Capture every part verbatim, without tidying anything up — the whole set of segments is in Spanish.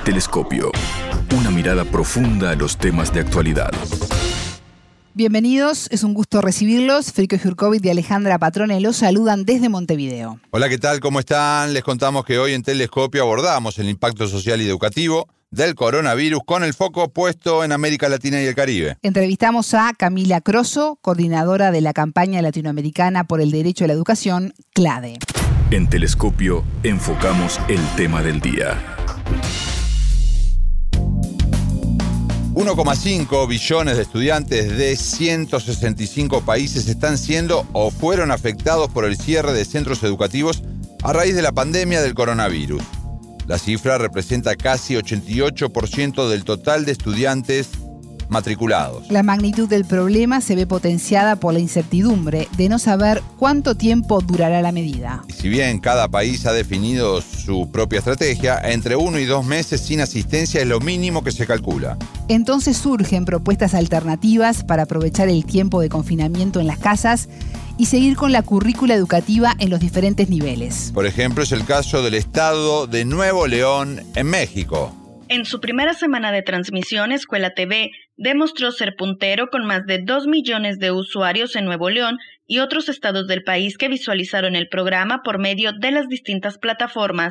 Telescopio. Una mirada profunda a los temas de actualidad. Bienvenidos, es un gusto recibirlos. Federico Jurkovic y Alejandra Patrone los saludan desde Montevideo. Hola, ¿qué tal? ¿Cómo están? Les contamos que hoy en Telescopio abordamos el impacto social y educativo del coronavirus con el foco puesto en América Latina y el Caribe. Entrevistamos a Camila Crosso, coordinadora de la campaña latinoamericana por el derecho a la educación, CLADE. En Telescopio enfocamos el tema del día. uno coma cinco billones de estudiantes de ciento sesenta y cinco países están siendo o fueron afectados por el cierre de centros educativos a raíz de la pandemia del coronavirus. La cifra representa casi ochenta y ocho por ciento del total de estudiantes matriculados. La magnitud del problema se ve potenciada por la incertidumbre de no saber cuánto tiempo durará la medida. Y si bien cada país ha definido su propia estrategia, entre uno y dos meses sin asistencia es lo mínimo que se calcula. Entonces surgen propuestas alternativas para aprovechar el tiempo de confinamiento en las casas y seguir con la currícula educativa en los diferentes niveles. Por ejemplo, es el caso del estado de Nuevo León, en México. En su primera semana de transmisión, Escuela T V demostró ser puntero con más de dos millones de usuarios en Nuevo León y otros estados del país que visualizaron el programa por medio de las distintas plataformas.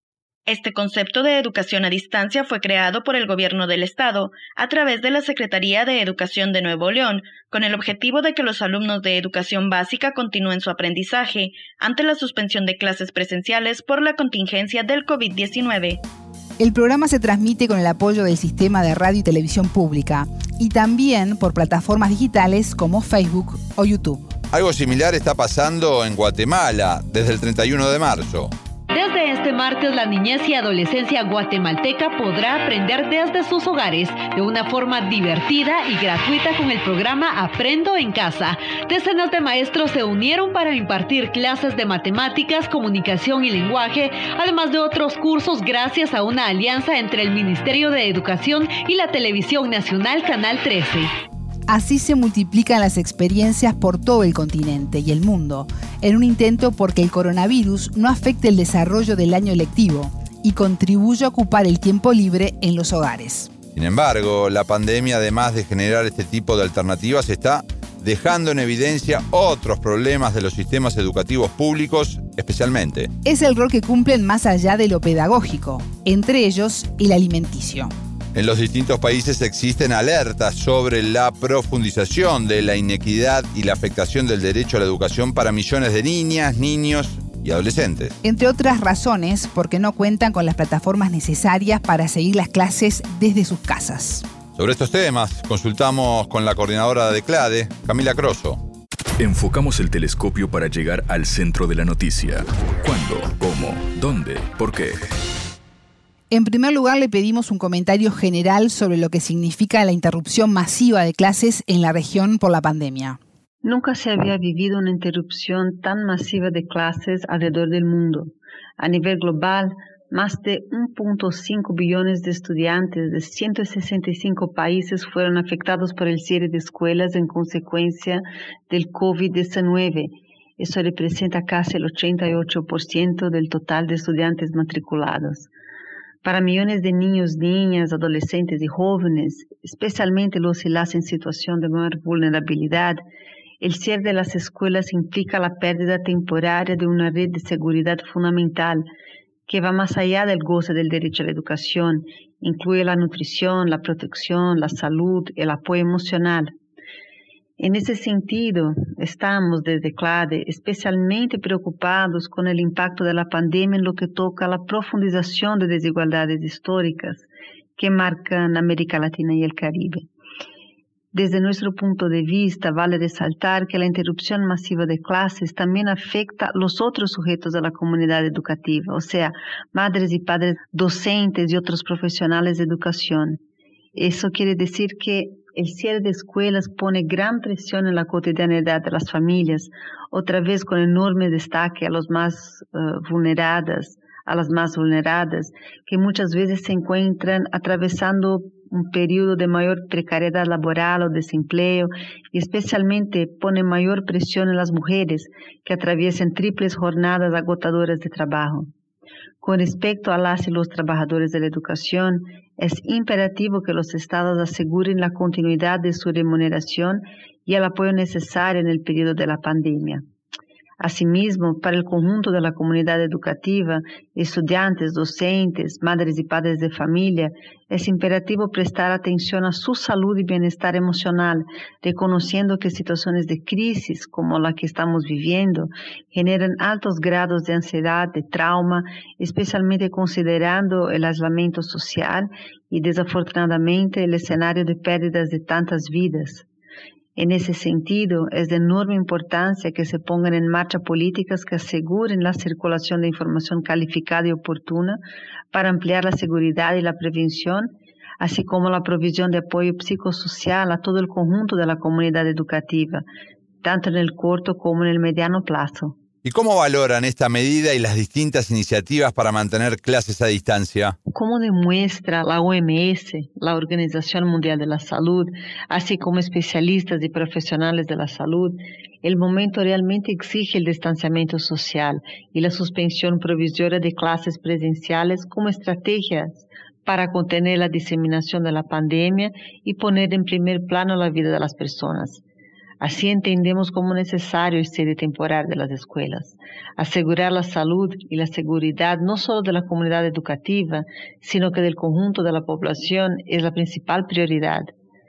Este concepto de educación a distancia fue creado por el gobierno del estado a través de la Secretaría de Educación de Nuevo León, con el objetivo de que los alumnos de educación básica continúen su aprendizaje ante la suspensión de clases presenciales por la contingencia del covid diecinueve. El programa se transmite con el apoyo del sistema de radio y televisión pública y también por plataformas digitales como Facebook o YouTube. Algo similar está pasando en Guatemala desde el treinta y uno de marzo. Desde este martes, la niñez y adolescencia guatemalteca podrá aprender desde sus hogares de una forma divertida y gratuita con el programa Aprendo en Casa. Decenas de maestros se unieron para impartir clases de matemáticas, comunicación y lenguaje, además de otros cursos gracias a una alianza entre el Ministerio de Educación y la Televisión Nacional Canal trece. Así se multiplican las experiencias por todo el continente y el mundo, en un intento porque el coronavirus no afecte el desarrollo del año lectivo y contribuya a ocupar el tiempo libre en los hogares. Sin embargo, la pandemia, además de generar este tipo de alternativas, está dejando en evidencia otros problemas de los sistemas educativos públicos, especialmente. Es el rol que cumplen más allá de lo pedagógico, entre ellos el alimenticio. En los distintos países existen alertas sobre la profundización de la inequidad y la afectación del derecho a la educación para millones de niñas, niños y adolescentes. Entre otras razones, porque no cuentan con las plataformas necesarias para seguir las clases desde sus casas. Sobre estos temas, consultamos con la coordinadora de CLADE, Camila Crosso. Enfocamos el telescopio para llegar al centro de la noticia. ¿Cuándo? ¿Cómo? ¿Dónde? ¿Por qué? En primer lugar, le pedimos un comentario general sobre lo que significa la interrupción masiva de clases en la región por la pandemia. Nunca se había vivido una interrupción tan masiva de clases alrededor del mundo. A nivel global, más de uno punto cinco billones de estudiantes de ciento sesenta y cinco países fueron afectados por el cierre de escuelas en consecuencia del covid diecinueve. Eso representa casi el ochenta y ocho por ciento del total de estudiantes matriculados. Para millones de niños, niñas, adolescentes y jóvenes, especialmente los y las en situación de mayor vulnerabilidad, el cierre de las escuelas implica la pérdida temporaria de una red de seguridad fundamental que va más allá del goce del derecho a la educación, incluye la nutrición, la protección, la salud, el apoyo emocional. En ese sentido, estamos desde CLADE especialmente preocupados con el impacto de la pandemia en lo que toca a la profundización de desigualdades históricas que marcan América Latina y el Caribe. Desde nuestro punto de vista, vale resaltar que la interrupción masiva de clases también afecta a los otros sujetos de la comunidad educativa, o sea, madres y padres docentes y otros profesionales de educación. Eso quiere decir que el cierre de escuelas pone gran presión en la cotidianidad de las familias, otra vez con enorme destaque a los más uh, vulneradas, a las más vulneradas, que muchas veces se encuentran atravesando un periodo de mayor precariedad laboral o desempleo y especialmente pone mayor presión en las mujeres que atraviesan triples jornadas agotadoras de trabajo. Con respecto a las y los trabajadores de la educación, es imperativo que los estados aseguren la continuidad de su remuneración y el apoyo necesario en el periodo de la pandemia. Asimismo, para el conjunto de la comunidad educativa, estudiantes, docentes, madres y padres de familia, es imperativo prestar atención a su salud y bienestar emocional, reconociendo que situaciones de crisis como la que estamos viviendo generan altos grados de ansiedad, de trauma, especialmente considerando el aislamiento social y desafortunadamente el escenario de pérdidas de tantas vidas. En ese sentido, es de enorme importancia que se pongan en marcha políticas que aseguren la circulación de información calificada y oportuna para ampliar la seguridad y la prevención, así como la provisión de apoyo psicosocial a todo el conjunto de la comunidad educativa, tanto en el corto como en el mediano plazo. ¿Y cómo valoran esta medida y las distintas iniciativas para mantener clases a distancia? Como demuestra la O M S, la Organización Mundial de la Salud, así como especialistas y profesionales de la salud, el momento realmente exige el distanciamiento social y la suspensión provisoria de clases presenciales como estrategias para contener la diseminación de la pandemia y poner en primer plano la vida de las personas. Así entendemos como necesario el cierre temporal de las escuelas, asegurar la salud y la seguridad no solo de la comunidad educativa, sino que del conjunto de la población es la principal prioridad.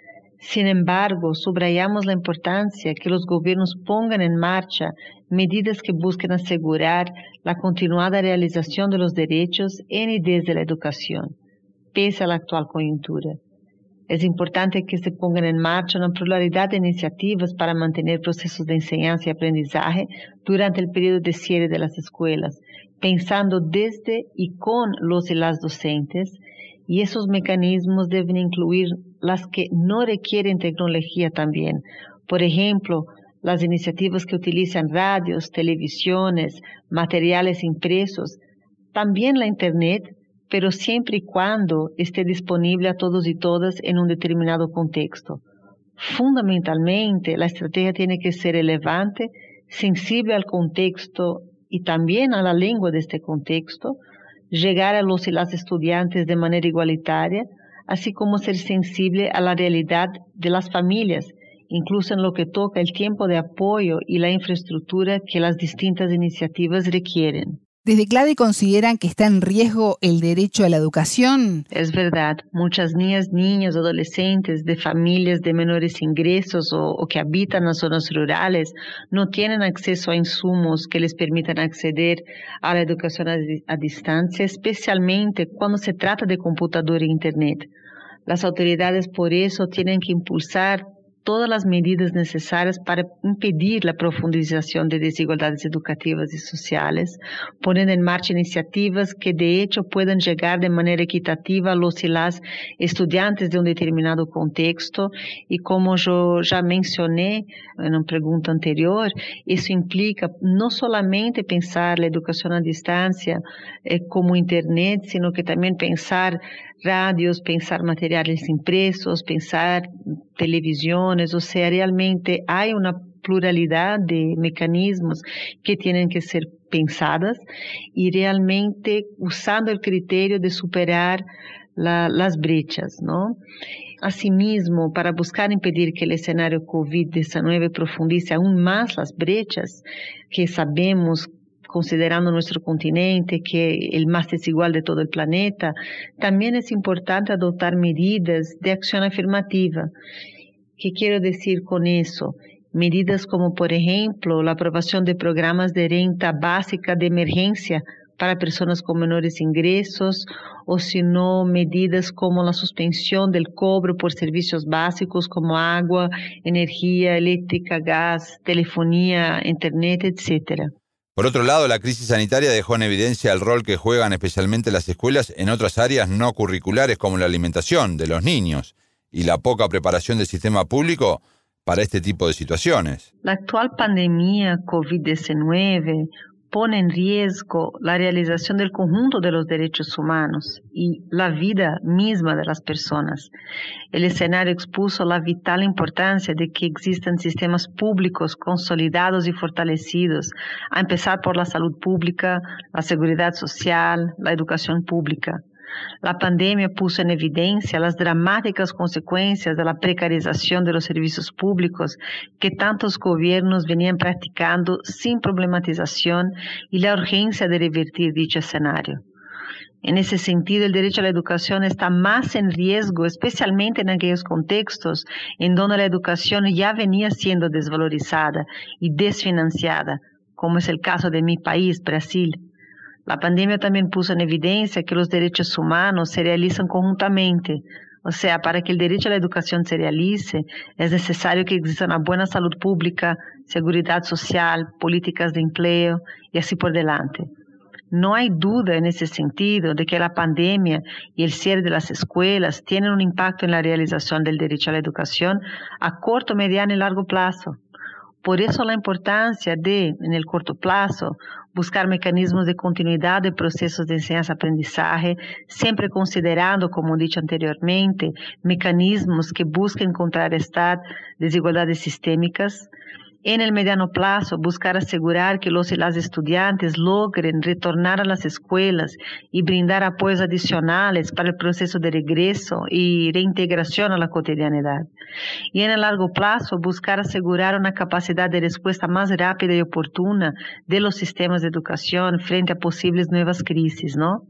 Sin embargo, subrayamos la importancia que los gobiernos pongan en marcha medidas que busquen asegurar la continuada realización de los derechos en y desde la educación, pese a la actual coyuntura. Es importante que se pongan en marcha una pluralidad de iniciativas para mantener procesos de enseñanza y aprendizaje durante el periodo de cierre de las escuelas, pensando desde y con los y las docentes, y esos mecanismos deben incluir las que no requieren tecnología también. Por ejemplo, las iniciativas que utilizan radios, televisiones, materiales impresos, también la Internet, pero siempre y cuando esté disponible a todos y todas en un determinado contexto. Fundamentalmente, la estrategia tiene que ser relevante, sensible al contexto y también a la lengua de este contexto, llegar a los y las estudiantes de manera igualitaria, así como ser sensible a la realidad de las familias, incluso en lo que toca el tiempo de apoyo y la infraestructura que las distintas iniciativas requieren. ¿Desde CLADE consideran que está en riesgo el derecho a la educación? Es verdad, muchas niñas, niños, adolescentes de familias de menores ingresos o, o que habitan en zonas rurales no tienen acceso a insumos que les permitan acceder a la educación a, a distancia, especialmente cuando se trata de computador e internet. Las autoridades por eso tienen que impulsar todas las medidas necesarias para impedir la profundización de desigualdades educativas y sociales, poniendo en marcha iniciativas que de hecho puedan llegar de manera equitativa a los y las estudiantes de un determinado contexto. Y como yo ya mencioné en una pregunta anterior, eso implica no solamente pensar la educación a distancia eh, como Internet, sino que también pensar radios, pensar materiales impresos, pensar televisiones, o sea, realmente hay una pluralidad de mecanismos que tienen que ser pensadas y realmente usando el criterio de superar la, las brechas, ¿no? Asimismo, para buscar impedir que el escenario COVID diecinueve profundice aún más las brechas que sabemos, considerando nuestro continente, que es el más desigual de todo el planeta, también es importante adoptar medidas de acción afirmativa. ¿Qué quiero decir con eso? Medidas como, por ejemplo, la aprobación de programas de renta básica de emergencia para personas con menores ingresos, o si no, medidas como la suspensión del cobro por servicios básicos como agua, energía eléctrica, gas, telefonía, internet, etcétera. Por otro lado, la crisis sanitaria dejó en evidencia el rol que juegan especialmente las escuelas en otras áreas no curriculares como la alimentación de los niños y la poca preparación del sistema público para este tipo de situaciones. La actual pandemia COVID diecinueve pone en riesgo la realización del conjunto de los derechos humanos y la vida misma de las personas. El escenario expuso la vital importancia de que existan sistemas públicos consolidados y fortalecidos, a empezar por la salud pública, la seguridad social, la educación pública. La pandemia puso en evidencia las dramáticas consecuencias de la precarización de los servicios públicos que tantos gobiernos venían practicando sin problematización y la urgencia de revertir dicho escenario. En ese sentido, el derecho a la educación está más en riesgo, especialmente en aquellos contextos en donde la educación ya venía siendo desvalorizada y desfinanciada, como es el caso de mi país, Brasil. La pandemia también puso en evidencia que los derechos humanos se realizan conjuntamente. O sea, para que el derecho a la educación se realice, es necesario que exista una buena salud pública, seguridad social, políticas de empleo y así por delante. No hay duda en ese sentido de que la pandemia y el cierre de las escuelas tienen un impacto en la realización del derecho a la educación a corto, mediano y largo plazo. Por eso la importancia de, en el corto plazo, buscar mecanismos de continuidad de procesos de enseñanza-aprendizaje, siempre considerando, como he dicho anteriormente, mecanismos que busquen contrarrestar desigualdades sistémicas. En el mediano plazo, buscar asegurar que los y las estudiantes logren retornar a las escuelas y brindar apoyos adicionales para el proceso de regreso y reintegración a la cotidianidad. Y en el largo plazo, buscar asegurar una capacidad de respuesta más rápida y oportuna de los sistemas de educación frente a posibles nuevas crisis, ¿no?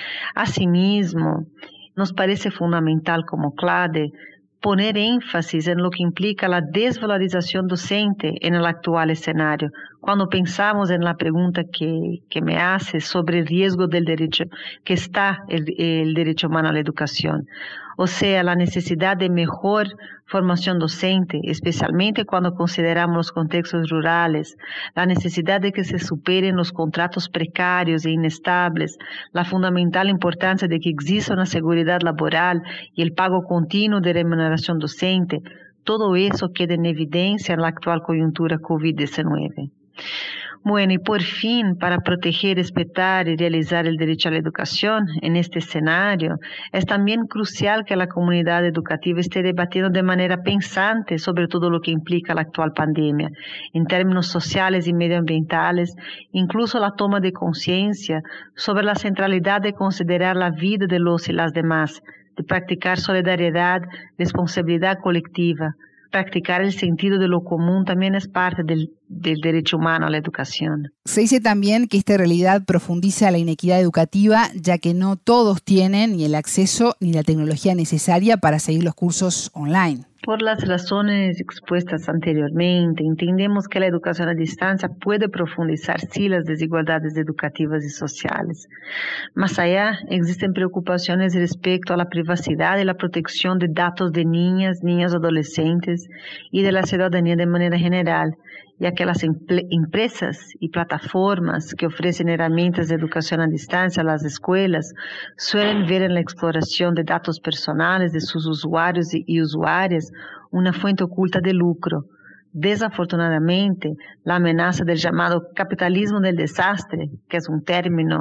Asimismo, nos parece fundamental como CLADE poner énfasis en lo que implica la desvalorización docente en el actual escenario. Cuando pensamos en la pregunta que, que me hace sobre el riesgo del derecho, que está el, el derecho humano a la educación. O sea, la necesidad de mejor formación docente, especialmente cuando consideramos los contextos rurales, la necesidad de que se superen los contratos precarios e inestables, la fundamental importancia de que exista una seguridad laboral y el pago continuo de remuneración docente, todo eso queda en evidencia en la actual coyuntura COVID diecinueve. Bueno, y por fin, para proteger, respetar y realizar el derecho a la educación en este escenario, es también crucial que la comunidad educativa esté debatiendo de manera pensante sobre todo lo que implica la actual pandemia, en términos sociales y medioambientales, incluso la toma de conciencia sobre la centralidad de considerar la vida de los y las demás, de practicar solidaridad, responsabilidad colectiva. Practicar el sentido de lo común también es parte del, del derecho humano a la educación. Se dice también que esta realidad profundiza la inequidad educativa, ya que no todos tienen ni el acceso ni la tecnología necesaria para seguir los cursos online. Por las razones expuestas anteriormente, entendemos que la educación a distancia puede profundizar sí las desigualdades educativas y sociales. Más allá, existen preocupaciones respecto a la privacidad y la protección de datos de niñas, niños, adolescentes y de la ciudadanía de manera general, ya que las empresas y plataformas que ofrecen herramientas de educación a distancia a las escuelas suelen ver en la exploración de datos personales de sus usuarios y usuarias una fuente oculta de lucro. Desafortunadamente, la amenaza del llamado capitalismo del desastre, que es un término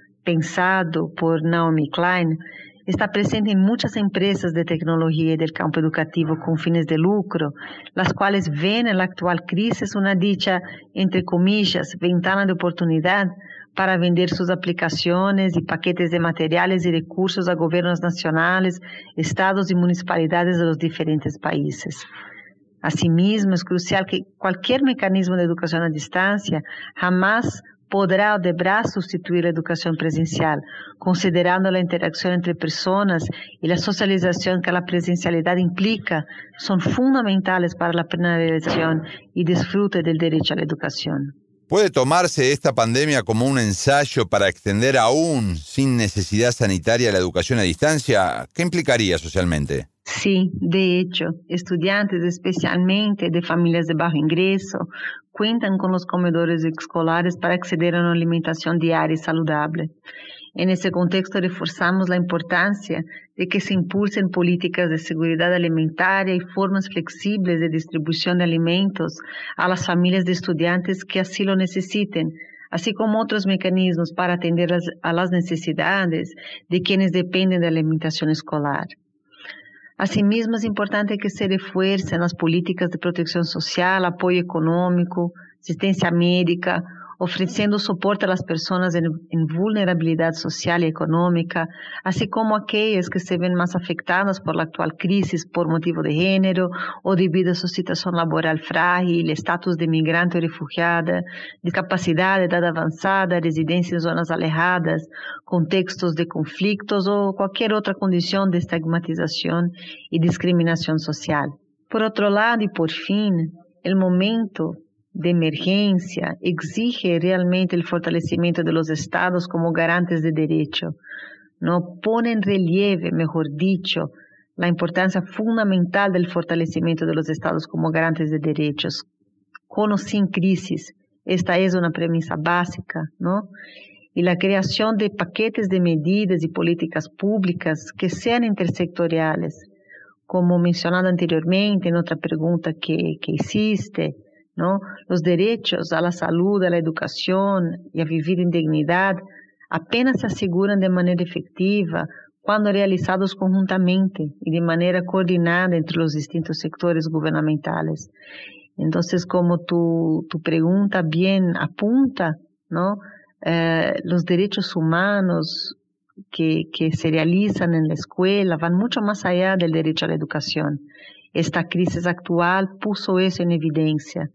pensado por Naomi Klein, está presente en muchas empresas de tecnología y del campo educativo con fines de lucro, las cuales ven en la actual crisis una dicha, entre comillas, ventana de oportunidad para vender sus aplicaciones y paquetes de materiales y recursos a gobiernos nacionales, estados y municipalidades de los diferentes países. Asimismo, es crucial que cualquier mecanismo de educación a distancia jamás podrá o deberá sustituir la educación presencial, considerando la interacción entre personas y la socialización que la presencialidad implica, son fundamentales para la plena realización y disfrute del derecho a la educación. ¿Puede tomarse esta pandemia como un ensayo para extender aún sin necesidad sanitaria la educación a distancia? ¿Qué implicaría socialmente? Sí, de hecho, estudiantes especialmente de familias de bajo ingreso cuentan con los comedores escolares para acceder a una alimentación diaria y saludable. En ese contexto reforzamos la importancia de que se impulsen políticas de seguridad alimentaria y formas flexibles de distribución de alimentos a las familias de estudiantes que así lo necesiten, así como otros mecanismos para atender las, a las necesidades de quienes dependen de la alimentación escolar. Asimismo, es importante que se refuercen las políticas de protección social, apoyo económico, asistencia médica, ofreciendo soporte a las personas en, en vulnerabilidad social y económica, así como aquellas que se ven más afectadas por la actual crisis por motivo de género o debido a su situación laboral frágil, estatus de migrante o refugiada, discapacidad, edad avanzada, residencia en zonas alejadas, contextos de conflictos o cualquier otra condición de estigmatización y discriminación social. Por otro lado, y por fin, el momento de emergencia exige realmente el fortalecimiento de los estados como garantes de derecho, ¿no? Pone en relieve, mejor dicho, la importancia fundamental del fortalecimiento de los estados como garantes de derechos, con o sin crisis. Esta es una premisa básica, ¿no? Y la creación de paquetes de medidas y políticas públicas que sean intersectoriales, como mencionado anteriormente en otra pregunta que, que hiciste, ¿no? Los derechos a la salud, a la educación y a vivir en dignidad apenas se aseguran de manera efectiva cuando realizados conjuntamente y de manera coordinada entre los distintos sectores gubernamentales. Entonces, como tu, tu pregunta bien apunta, ¿no? Eh, los derechos humanos que, que se realizan en la escuela van mucho más allá del derecho a la educación. Esta crisis actual puso eso en evidencia.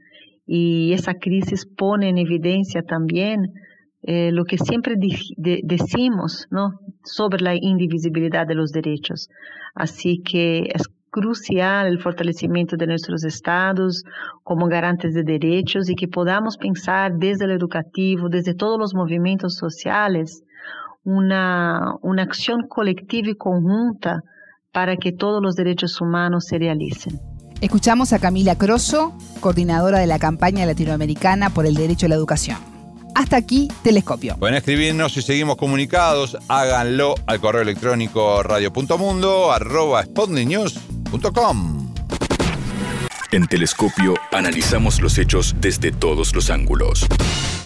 Y esa crisis pone en evidencia también eh, lo que siempre de, de, decimos, ¿no? Sobre la indivisibilidad de los derechos. Así que es crucial el fortalecimiento de nuestros estados como garantes de derechos y que podamos pensar desde lo educativo, desde todos los movimientos sociales, una, una acción colectiva y conjunta para que todos los derechos humanos se realicen. Escuchamos a Camila Crosso, coordinadora de la campaña latinoamericana por el derecho a la educación. Hasta aquí, Telescopio. Pueden escribirnos y seguimos comunicados. Háganlo al correo electrónico radio punto mundo arroba sputnik news punto com. En Telescopio analizamos los hechos desde todos los ángulos.